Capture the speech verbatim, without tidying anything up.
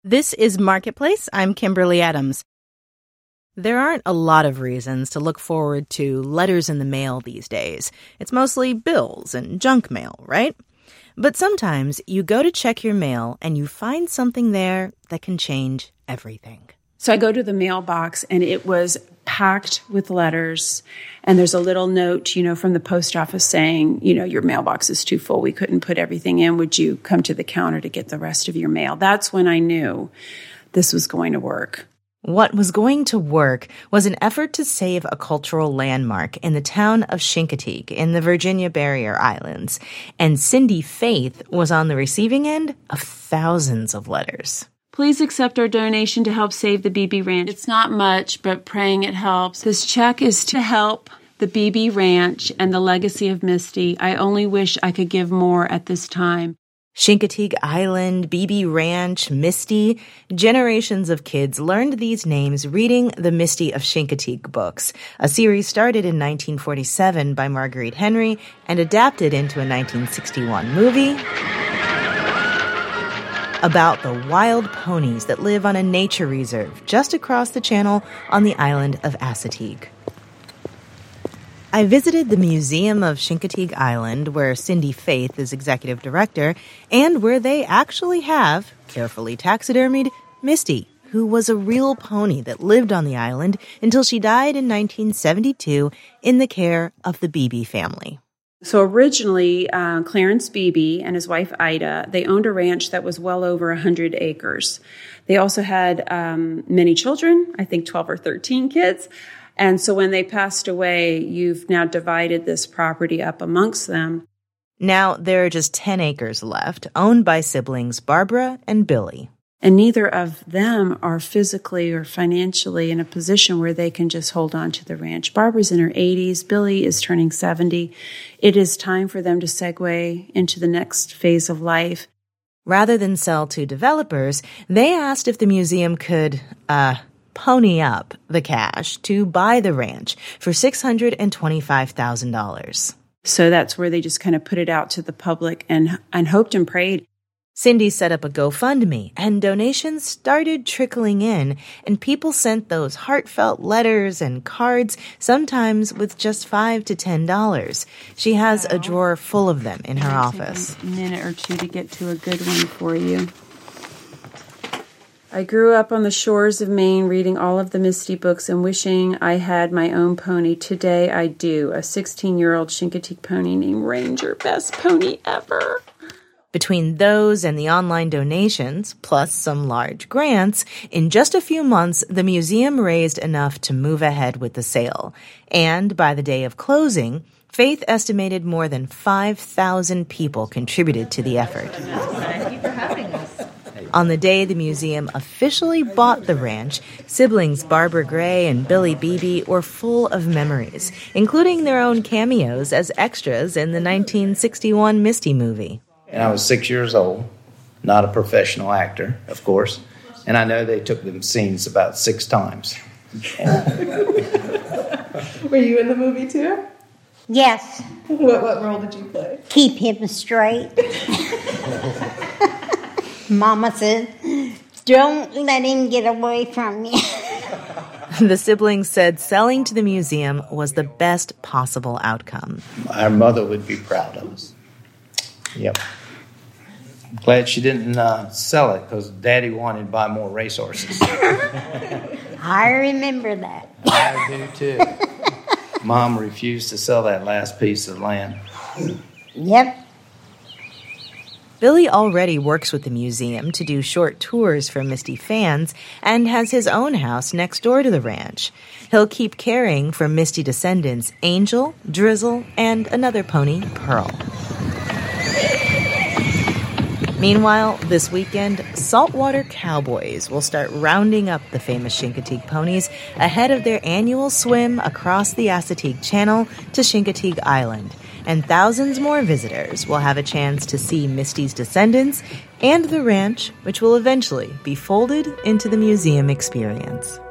This is Marketplace. I'm Kimberly Adams. There aren't a lot of reasons to look forward to letters in the mail these days. It's mostly bills and junk mail, right? But sometimes you go to check your mail and you find something there that can change everything. So I go to the mailbox and it was packed with letters. And there's a little note, you know, from the post office saying, you know, your mailbox is too full. We couldn't put everything in. Would you come to the counter to get the rest of your mail? That's when I knew this was going to work. What was going to work was an effort to save a cultural landmark in the town of Chincoteague in the Virginia Barrier Islands. And Cindy Faith was on the receiving end of thousands of letters. Please accept our donation to help save the Beebe Ranch. It's not much, but praying it helps. This check is to help the Beebe Ranch and the legacy of Misty. I only wish I could give more at this time. Chincoteague Island, Beebe Ranch, Misty. Generations of kids learned these names reading the Misty of Chincoteague books, a series started in nineteen forty-seven by Marguerite Henry and adapted into a nineteen sixty-one movie about the wild ponies that live on a nature reserve just across the channel on the island of Assateague. I visited the Museum of Chincoteague Island, where Cindy Faith is executive director, and where they actually have, carefully taxidermied, Misty, who was a real pony that lived on the island until she died in nineteen seventy-two in the care of the Beebe family. So originally, uh, Clarence Beebe and his wife Ida, they owned a ranch that was well over one hundred acres. They also had um, many children, I think twelve or thirteen kids. And so when they passed away, you've now divided this property up amongst them. Now there are just ten acres left, owned by siblings Barbara and Billy. And neither of them are physically or financially in a position where they can just hold on to the ranch. Barbara's in her eighties. Billy is turning seventy. It is time for them to segue into the next phase of life. Rather than sell to developers, they asked if the museum could, uh, pony up the cash to buy the ranch for six hundred twenty-five thousand dollars. So that's where they just kind of put it out to the public and, and hoped and prayed. Cindy set up a GoFundMe, and donations started trickling in, and people sent those heartfelt letters and cards, sometimes with just five to ten dollars. She has a drawer full of them in her office. A minute or two to get to a good one for you. I grew up on the shores of Maine reading all of the Misty books and wishing I had my own pony. Today I do. A sixteen-year-old Chincoteague pony named Ranger. Best pony ever. Between those and the online donations, plus some large grants, in just a few months, the museum raised enough to move ahead with the sale. And by the day of closing, Faith estimated more than five thousand people contributed to the effort. Thank you for having us. On the day the museum officially bought the ranch, siblings Barbara Gray and Billy Beebe were full of memories, including their own cameos as extras in the nineteen sixty-one Misty movie. And I was six years old, not a professional actor, of course. And I know they took them scenes about six times. Were you in the movie too? Yes. What what role did you play? Keep him straight. Mama said, don't let him get away from you. The siblings said selling to the museum was the best possible outcome. Our mother would be proud of us. Yep. Glad she didn't uh, sell it because Daddy wanted to buy more racehorses. I remember that. I do too. Mom refused to sell that last piece of land. Yep. Billy already works with the museum to do short tours for Misty fans and has his own house next door to the ranch. He'll keep caring for Misty descendants Angel, Drizzle, and another pony, Pearl. Meanwhile, this weekend, saltwater cowboys will start rounding up the famous Chincoteague ponies ahead of their annual swim across the Assateague Channel to Chincoteague Island. And thousands more visitors will have a chance to see Misty's descendants and the ranch, which will eventually be folded into the museum experience.